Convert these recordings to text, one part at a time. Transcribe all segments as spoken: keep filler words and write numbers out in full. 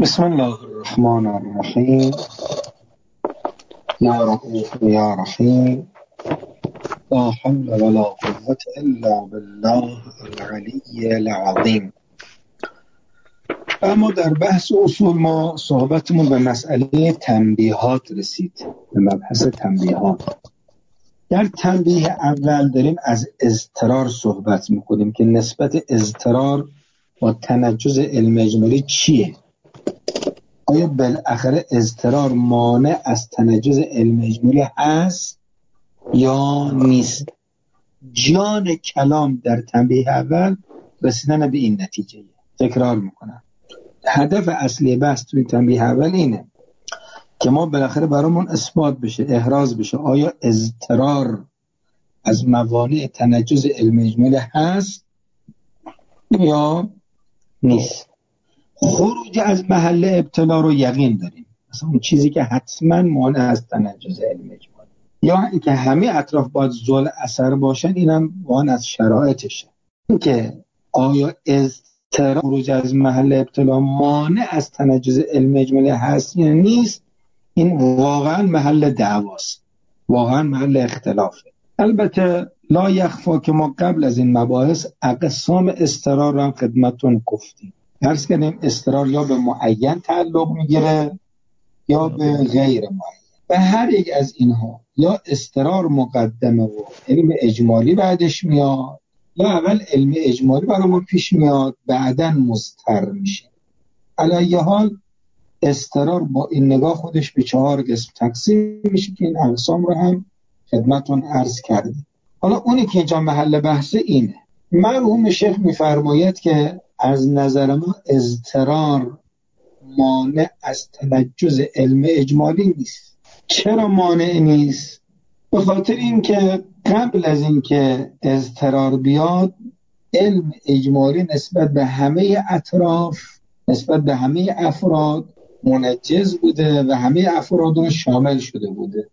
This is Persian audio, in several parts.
بسم الله الرحمن الرحیم. یا رؤوف یا رحیم. لا حول ولا قوة الا بالله العلی العظیم. اما در بحث اصول ما صحبتمون به مسئله تنبیهات رسید، به مبحث تنبیهات. در تنبیه اول داریم از اضطرار صحبت میکنیم که نسبت اضطرار با تنجز علم اجمالی چیه؟ آیا بالاخره اضطرار مانع از تنجز علم اجمالی هست یا نیست؟ جان کلام در تنبیه اول رسیدن به این نتیجه. تکرار میکنم، هدف اصلی بحث توی تنبیه اول اینه که ما بالاخره برامون اثبات بشه، احراز بشه آیا اضطرار از موانع تنجز علم اجمالی هست یا نیست. خروج از محل ابتلا رو یقین داریم، مثلا اون چیزی که حتما مانع از تنجز علم اجمالی، یا اینکه همه اطراف باید ذل اثر باشن، اینم مانع از شرایطشه. اینکه آیا اضطرار خروج از محل ابتلا مانع از تنجز علم اجمالی هست یا نیست، این واقعا محل دعواست، واقعا محل اختلافه. البته لا یخفا که ما قبل از این مباحث اقسام اضطرار رو هم خدمتتون گفتیم. درس کردیم اضطرار یا به معین تعلق میگیره یا به غیر معین، و هر یک از اینها یا اضطرار مقدمه و علم اجمالی بعدش میاد، یا اول علم اجمالی برامون پیش میاد بعداً مضطر میشه. علیه حال اضطرار با این نگاه خودش به چهار قسم تقسیم میشه که این اقسام رو هم خدمتتون عرض کردیم. حالا اونی که اینجا محل بحث اینه، مرحوم شیخ میفرماید که از نظر ما اضطرار مانع از تنجز علم اجمالی نیست. چرا مانع نیست؟ به خاطر اینکه قبل از اینکه اضطرار بیاد، علم اجمالی نسبت به همه اطراف، نسبت به همه افراد منجز بوده و همه افراد رو شامل شده بوده.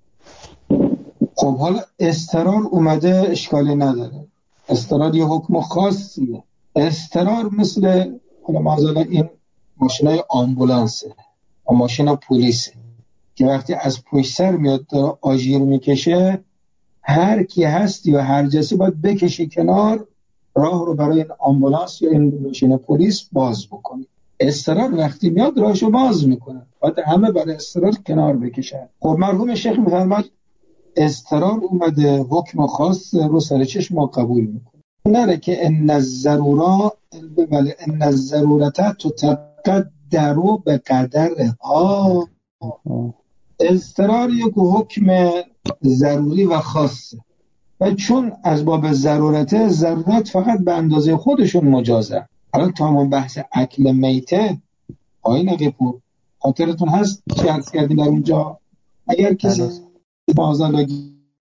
خب حالا اضطرار اومده، اشکالی نداره، اضطرار یه حکم خاصیه. اضطرار مثل مثلا این ماشینای آمبولانسه و ماشینا پلیسه که وقتی از پشت سر میاد آژیر میکشه، هر کی هست یا هر جسی باید بکشی کنار، راه رو برای این آمبولانس یا این ماشین پلیس باز بکنی. اضطرار وقتی میاد راهشو باز میکنه، باید همه برای اضطرار کنار بکشن. خب مرحوم شیخ میفرماید اضطرار اومده، حکم خاص رو سر چشم ما قبول میکنه. نره که ان الضرورات بله ان الضرورت تتقدر به قدرها. اضطرار یک حکم ضروری و خاصه و چون از باب ضرورت، ضرورت فقط به اندازه خودشون مجازه. حالا تا ما بحث اکل میته آیین قپور خاطرتون هست چی عرض کردیم در اونجا؟ اگر کسی بازالگیر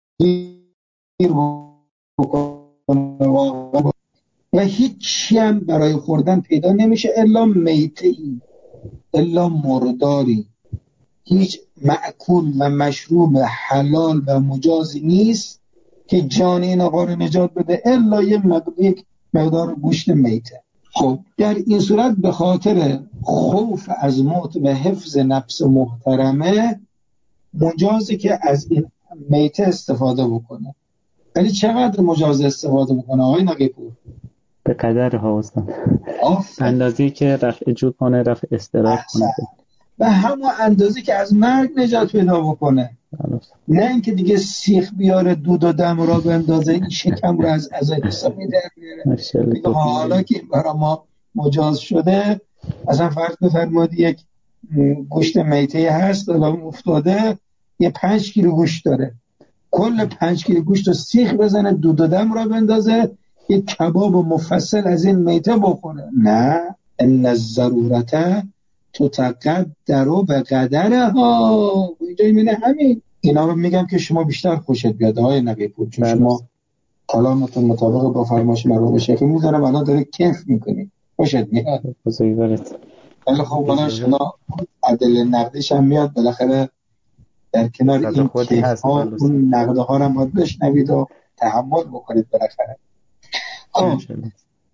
بکنه و هیچی هم برای خوردن پیدا نمیشه الا میته‌ای، الا مرداری، هیچ مأکول و مشروب حلال و مجازی نیست که جان این آقا رو نجات بده الا یک مقدار گوشت میته. خب در این صورت به خاطر خوف از موت و حفظ نفس محترمه مجازی که از این میته استفاده بکنه. ولی چقدر مجاز استفاده بکنه آقای نقیپور؟ به قدر هاستن اندازی که رفع جو کنه، رفع استراح کنه، و همون اندازی که از مرگ نجات پیدا بکنه. نه اینکه دیگه سیخ بیاره دود و دم را بندازه این شکم رو از ازای حسابی در بیاره. حالا که برای ما مجاز شده، اصلا فرض بفرمایید یک گوشت میته هست الان افتاده یه پنج کیلو گوشت داره، کل پنج کیلو گوشت رو سیخ بزنه دود و دم را بندازه یک کباب مفصل از این میته بخوره. نه، ان الضرورت تتقدر به قدرها. اینجا میونه همین اینا رو میگم که شما بیشتر خوشت بیاد آقای نقیپور، چون شما کلامتون مطابق با فرمایش مرحوم شیخ میذارم الان داره کیف میکنی، خوشت میاد. بزرگوارت. ولی خب الان شما عدل نقدش هم میاد بالاخره، در کنار این کیف ها اون نقده ها رو هم باید بشنوید و تحمل بکنید بالاخره. خب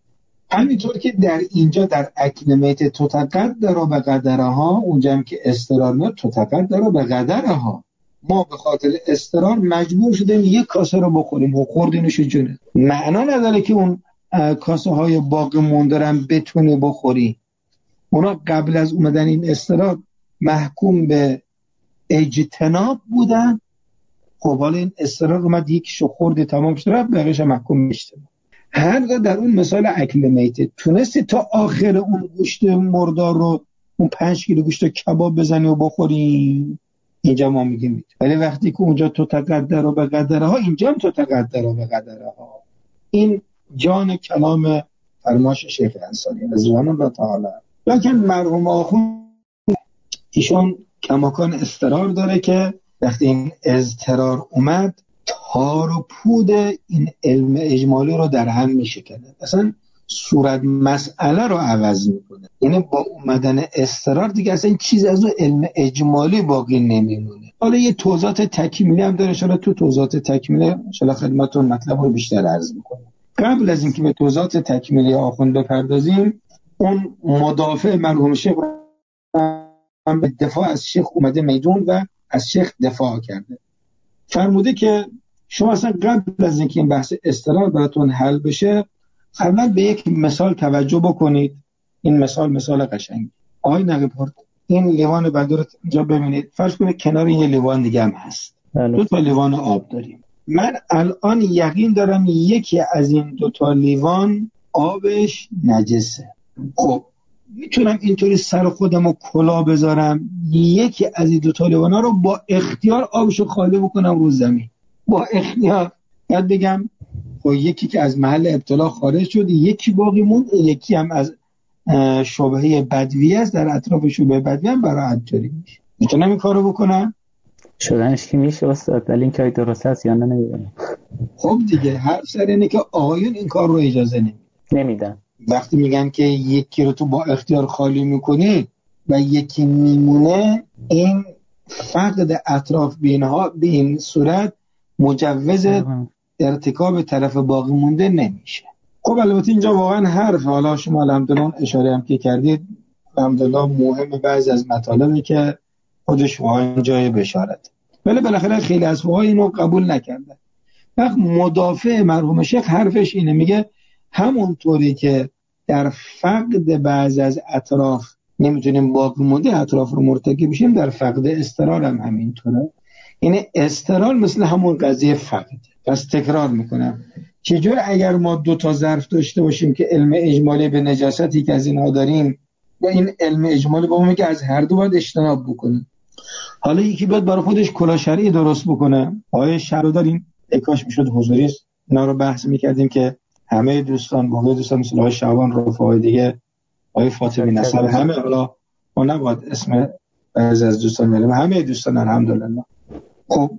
همینطور که در اینجا در اکلمیت تتقدر به قدرها، اونجا که استرار میاد تتقدر به قدرها، ما به خاطر استرار مجبور شدیم یک کاسه رو بخوریم و خوردینش جونه. معنا نداره که اون کاسه های باقی مونده رو بتونی بخوری. اونا قبل از اومدن این استرار محکوم به اجتناب بودن. خب حالا این استرار اومد یکیشو خورده تمام شد، رفت بقیه‌اش محکوم به اجتناب. هر در اون مثال اکلمیت تونستی تا آخر اون گوشت مردار رو، اون پنج کیلو گوشت کباب بزنی و بخوری، اینجا ما میگیم. ولی وقتی که اونجا تو تقدر و به قدرها، اینجا هم تو تقدر و به قدرها. این جان کلام فرماش شیخ انصاری رضوان الله تعالی. لکن مرحوم آخوند ایشون کماکان استرار داره که وقتی این اضطرار اومد تار و پود این علم اجمالی رو در هم میشکنه، اصلا صورت مسئله رو عوض میکنه. یعنی با اومدن استرار دیگه اصلا چیز از اون علم اجمالی باقی نمیمونه. حالا یه توضیحات تکمیلی هم داره، شاید تو توضیحات تکمیلی شاید خدمتتون مطلب رو بیشتر عرض میکنم. قبل از اینکه به توضیحات تکمیلی آخوند بپردازیم، اون مدافع مرحوم شیخ هم به دفاع از شیخ اومده میدون و از شیخ دفاع کرده. فرموده که شما اصلا قبل از اینکه این بحث استرار براتون حل بشه، قبلا به یک مثال توجه بکنید. این مثال مثال قشنگی. آقای نقیب‌پور، این لیوان بدر اینجا ببینید، فرض کنید کنار یه لیوان دیگه هم هست. دو تا لیوان آب داریم. من الان یقین دارم یکی از این دو تا لیوان آبش نجسه. خب میتونم اینطوری سر خودم رو کلا بذارم، یکی از این دو تا لیوانا رو با اختیار آبشو خالی بکنم رو زمین، با اختیار. بعد بگم خب یکی که از محل ابتلا خارج شد، یکی باقی موند، یکی هم از شبهه بدویه است، در اطراف شبهه بدویه هم براعت جاری میشه. میتونم این کارو بکنم؟ شدنش که میشه استاد، ولی این کاری درست هست یا نه نمیدونم. خب دیگه هر سر اینه که آقایون این کار رو اجازه نمیدن. نمیدن. وقتی میگن که یکی رو تو با اختیار خالی میکنی و یکی میمونه، این فقد اطراف بینها به این صورت مجوز ارتکاب طرف باقی مونده نمیشه. خب البته اینجا واقعا حرف، حالا شما الحمدلله اشاره هم که کردید، الحمدلله مهم بعضی از مطالبی که خودش واقعا جای بشارت، ولی بالاخره خیلی از فقها اینو قبول نکردن. وقت مدافع مرحوم شیخ حرفش اینه، میگه همونطوری که در فقد بعض از اطراف نمیتونیم باقی مونده اطراف رو مرتکب بشیم، در فقد استرار هم همینطوره. یعنی استرار مثل همون قضیه فقد. پس تکرار میکنم، چجور اگر ما دو تا ظرف داشته باشیم که علم اجمالی به نجاستی که از اینها داریم و این علم اجمالی با ما میگه از هر دو باید اجتناب بکنیم، حالا یکی باید برای خودش کلاه شرعی درست بکنه. آیه شرع داریم، اکاش میشد حضوری اینا رو بحث میکردیم که همه دوستان باقی دوستان مثل آقای شعبان رفاعی دیگه، آقای فاطمی نصر، همه، حالا ما نباید اسم بعضی از دوستان میاریم، همه دوستان الحمدلله. خب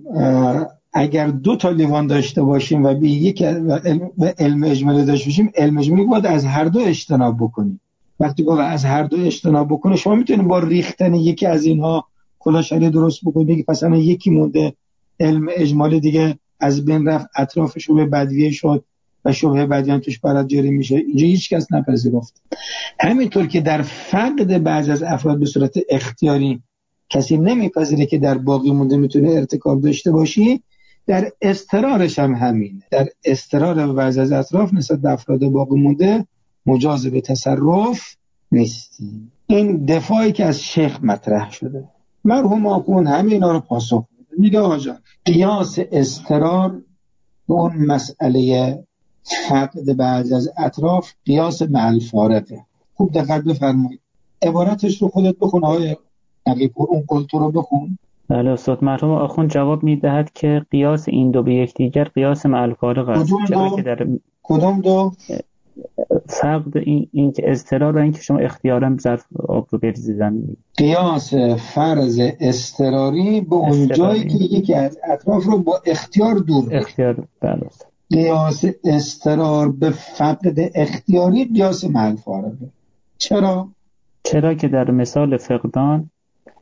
اگر دو تا لیوان داشته باشیم و به یک علم, علم اجمالی داشته باشیم، علم اجمالی باید از هر دو اجتناب بکنیم. وقتی باید از هر دو اجتناب بکنه، شما میتونید با ریختن یکی از اینها کلاه شرعی درست بکنید که مثلا یکی مونده، علم اجمالی دیگه از بین رفت، اطرافش رو به بدویه شد و شبهه بدیان توش برات جاری میشه. اینجا هیچ کس نپذیرفت. همینطور که در فقد بعض از افراد به صورت اختیاری کسی نمیپذیره که در باقی مونده میتونه ارتکاب داشته باشی، در استرارش هم همینه. در استرار بعض از اطراف نسبت به افراد باقی مونده مجاز به تصرف نیستی. این دفاعی که از شیخ مطرح شده، مرحوم آخوند همه اینا رو پاسخ میده. میگه آقا جان، قیاس استرار به اون مسئله فقد بعض از اطراف قیاس مع الفارقه. خوب دقت بفرمایید، عبارتش رو خودت بخون آقای نقیب‌پور، اون قلتو رو بخون. بله استاد. مرحوم آخوند جواب میدهد که قیاس این دو به یکدیگر قیاس مع الفارق است. کدوم دو؟ در... کدوم دو؟ فقد این, این که اضطرار و این که شما اختیارا ظرف آب رو بریزید زمین. قیاس فرض اضطراری به اون جایی که یکی از اطراف رو با اختیار دور بکنه. اختیار بله. قیاس اضطرار به فقد اختیاری قیاس مع الفارقه. چرا؟ چرا که در مثال فقدان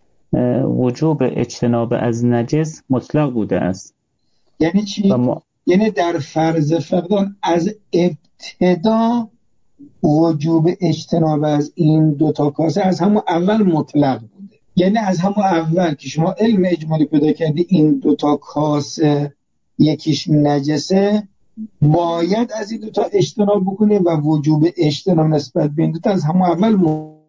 وجوب اجتناب از نجس مطلق بوده است. یعنی چی؟ ما... یعنی در فرض فقدان از ابتدا وجوب اجتناب از این دوتا کاسه از همون اول مطلق بوده. یعنی از همون اول که شما علم اجمالی پیدا کردی این دوتا کاسه یکیش نجسه، باید از این دوتا اجتناب بکنی و وجوب اجتناب نسبت به این دوتا از همون اول مطلق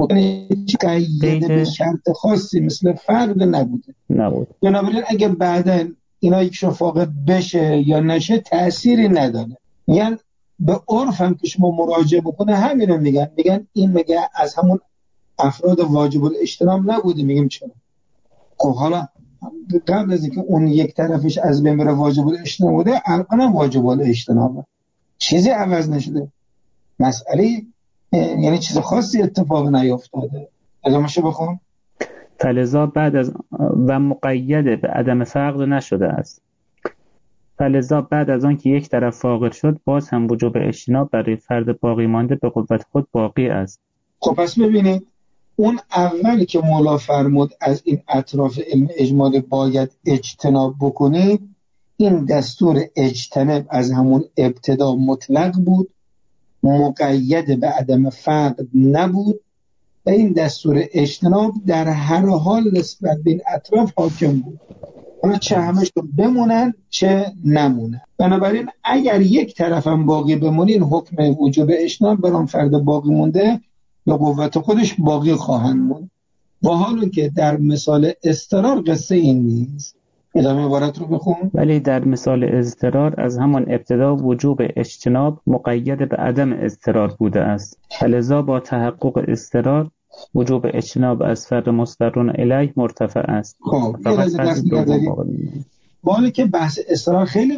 قید به شرط خاصی مثل فرد نبوده. نبود. بنابراین اگه بعدا اینا یکشون فاقد بشه یا نشه تأثیری نداره. یعنی به عرف هم که شما مراجعه بکنه همینو میگن، میگن این میگه از همون افراد واجب الاجتناب نبوده. میگیم چرا؟ خب حالا قبل از اینکه اون یک طرفش از بین بره واجب الاجتناب بوده، الان هم واجب الاجتنابه، چیزی عوض نشده، مسئله یعنی چیز خاصی اتفاق نیفتاده. ادامه‌شو بخون. فلذا بعد از و مقید به عدم فقد نشده است. فلذا بعد از آن که یک طرف فاقد شد، باز هم وجوب اجتناب برای فرد باقی مانده به قوت خود باقی است. خب پس ببینید اون اولی که مولا فرمود از این اطراف علم اجمالی باید اجتناب بکنید، این دستور اجتناب از همون ابتدا مطلق بود، مقید به عدم فقد نبود و این دستور اجتناب در هر حال نسبت به این اطراف حاکم بود، اما چه همشون بمونن چه نمونن. بنابراین اگر یک طرف هم باقی بمونه، این حکم وجوب اجتناب برام فرد باقی مونده یا قوت خودش باقی خواهند موند. با حالی که در مثال اضطرار قصه این نیست. ادامه عبارت رو بخون. ولی در مثال اضطرار از همان ابتدا وجوب اجتناب مقید به عدم اضطرار بوده است. لذا با تحقق اضطرار وجوب اجتناب از فرد مضطرون الیه مرتفع است. خب یه لحظه دست نداریم. با حالی که بحث اضطرار خیلی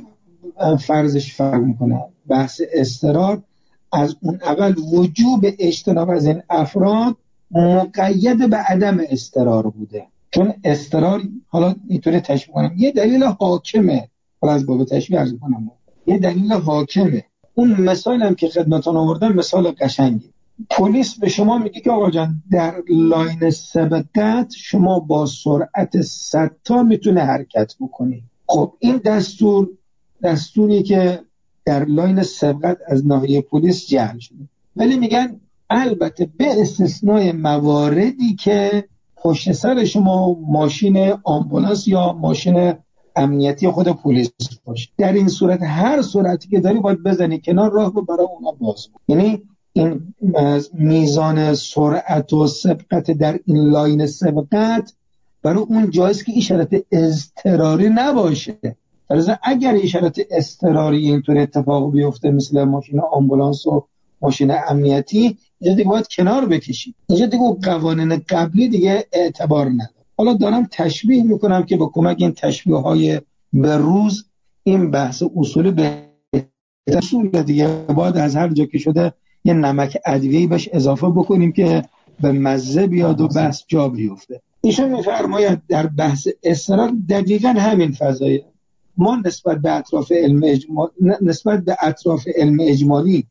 فرضش فرق میکنه. بحث اضطرار از اون اول وجوب اجتناب از این افراد مقید به عدم اضطرار بوده، چون اضطرار حالا اینطوری تشبیه کنم یه دلیل حاکمه، حالا از باب تشبیه عرض کنم یه دلیل حاکمه. اون مثال هم که خدمتتون آوردم مثال قشنگی. پلیس به شما میگه که آقا جان در لاین سبقت شما با سرعت صد تا میتونه حرکت بکنی. خب این دستور دستوری که در لاین سبقت از ناحیه پلیس جعل شده، ولی میگن البته به استثنای مواردی که پشت سر شما ماشین آمبولانس یا ماشین امنیتی خود پلیس باشه، در این صورت هر سرعتی که داری باید بزنی کنار راه رو برای اونا باز بود. یعنی این میزان سرعت و سبقت در این لاین سبقت برای اون جایست که این شرط اضطراری نباشه. درسته اگر این شرط اضطراری اینطور اتفاق بیفته مثل ماشین آمبولانس و ماشین امنیتی، اینجا دیگه باید کنار بکشید. اینجا دیگه قوانین قبلی دیگه اعتبار نداره. حالا دارم تشبیه میکنم که با کمک این تشبیه های به روز این بحث اصولی به اصول دیگه باید از هر جا که شده یه نمک ادویه‌ای بهش اضافه بکنیم که به مزه بیاد و بحث جا بیفته. ایشون میفرماید در بحث اضطرار دقیقاً همین فضایه. ما نسبت به اطراف علم اجمالی نسبت به اطراف علم اجمالی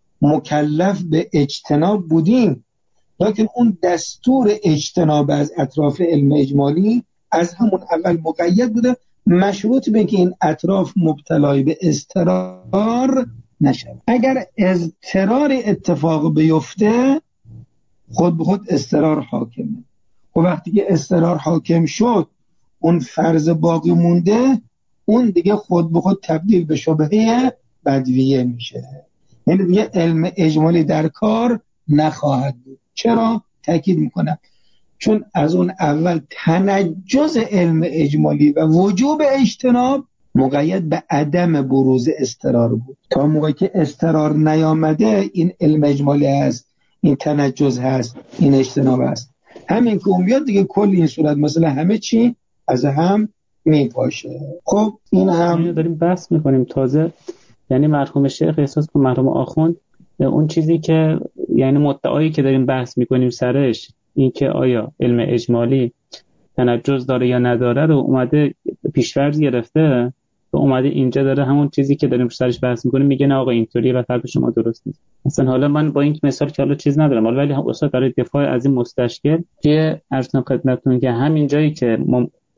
مکلف به اجتناب بودیم، لیکن اون دستور اجتناب از اطراف علم اجمالی از همون اول مقید بوده، مشروط به که این اطراف مبتلای به اضطرار نشد. اگر اضطرار اتفاق بیفته خود به خود اضطرار حاکمه. و وقتی که اضطرار حاکم شد اون فرض باقی مونده، اون دیگه خود به خود تبدیل به شبهه بدویه میشه. یعنی دیگه علم اجمالی در کار نخواهد بود. چرا؟ تأکید میکنم چون از اون اول تنجز علم اجمالی و وجوب اجتناب مقید به عدم بروز اضطرار بود. تا موقعی که اضطرار نیامده این علم اجمالی هست، این تنجز هست، این اجتناب هست. همین که اون بیاد دیگه کل این صورت مثلا همه چی از هم میپاشه. خب این هم داریم بحث میکنیم تازه، یعنی مرحوم شیخ احساس کنم مرحوم آخوند اون چیزی که یعنی مدعایی که داریم بحث میکنیم سرش این که آیا علم اجمالی تنجز داره یا نداره رو اومده پیش‌فرض گرفته و اومده اینجا داره همون چیزی که داریم سرش بحث میکنیم میگه نه آقا اینطوریه و فرض شما درست نیست. مثلا حالا من با این مثال که حالا چیز ندارم، ولی هم استاد برای دفاع از این مستشکل که عرض کنم خدمتتون که همین جایی که ما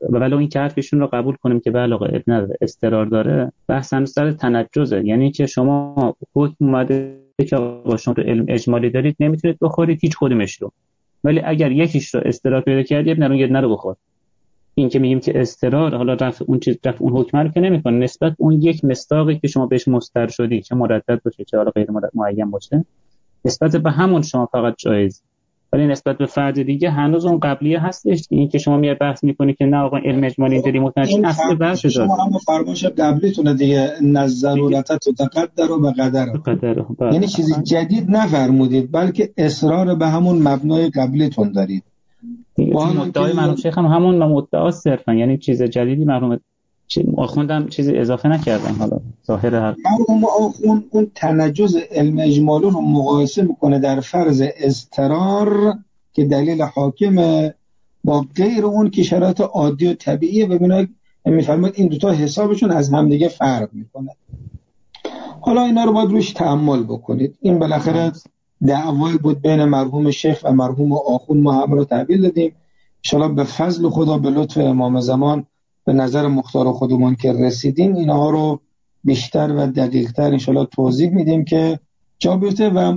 ولو این که حرفشون رو قبول کنیم که بله آقا نداره استقرار داره، بحث هم سر تنجزه. یعنی که شما حکم اومده که آقا شما رو علم اجمالی دارید نمیتونید بخورید هیچ کدومش رو، ولی اگر یکیش رو استقرار پیدا کردید نرون یه نرو بخور. این که میگیم که استقرار حالا رفع اون چیز رفع اون حکم رو که نمیکنه، نسبت اون یک مصداقی که شما بهش مستر شدی، چه مردد باشه چه حالا غیر معین باشه، نسبت به همون شما فقط جایز، ولی نسبت به فرد دیگه هنوز اون قبلیه هستش. این که شما میاد بحث میکنی که نه آقا علم اجمالی اینطوری متناسب اصل بحث شده، شما هم فرمایش قبلیتونه دیگه، نظرورت تقدر و قدر، یعنی چیزی جدید نفرمودید بلکه اصرار به همون مبنای قبلیتون دارید. مدعای مرحوم شیخ هم همون مدعا صرفا، یعنی چیز جدیدی مرحوم آخوندم چیزی اضافه نکردن. حالا ظاهر هر مرحوم آخوند اون تنجز علم اجمالی رو مقایسه میکنه در فرض اضطرار که دلیل حاکمه با غیر اون که شرایط عادی و طبیعیه. ببینید میفرماید این دوتا حسابشون از همدیگه فرق میکنه. حالا اینا رو باید روش تأمل بکنید. این بالاخره دعوایی بود بین مرحوم شیخ و مرحوم آخوند، ما هم رو تحویل دادیم. ان شاءالله به فضل خدا به لطف امام زمان به نظر مختار خودمون که رسیدیم اینها رو بیشتر و دقیق‌تر ان شاءالله توضیح میدیم که جا بیفته و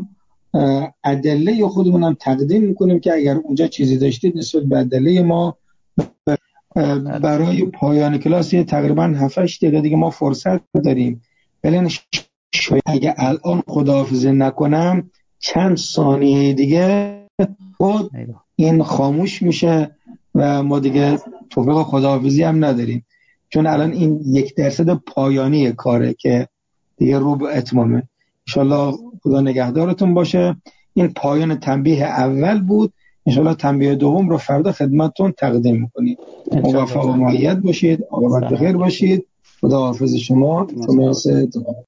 ادله خودمون هم تقدیم میکنیم که اگر اونجا چیزی داشتید نسبت به ادله ما. برای پایان کلاس تقریبا هفت هشت دقیقه دیگه ما فرصت داریم، ولی شاید اگه الان خداحافظی نکنم چند ثانیه دیگه خود این خاموش میشه و ما دیگه توفیق خداحافظی هم نداریم، چون الان این یک درصد پایانی کاره که دیگه رو به اتمامه. انشالله خدا نگهدارتون باشه. این پایان تنبیه اول بود، انشالله تنبیه دوم رو فردا خدمتتون تقدیم میکنیم. موفق و مؤید باشید، عاقبت بخیر باشید. خداحافظ شما.